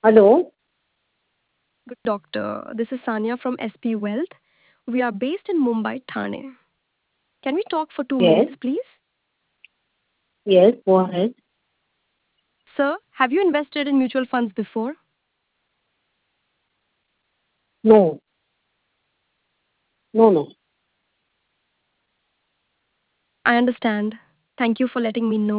Hello. Good doctor. This is Sanya from SP Wealth. We are based in Mumbai, Thane. Can we talk for two Yes. minutes, please? Yes. Go ahead. Sir, have you invested in mutual funds before? No. No. No. I understand. Thank you for letting me know.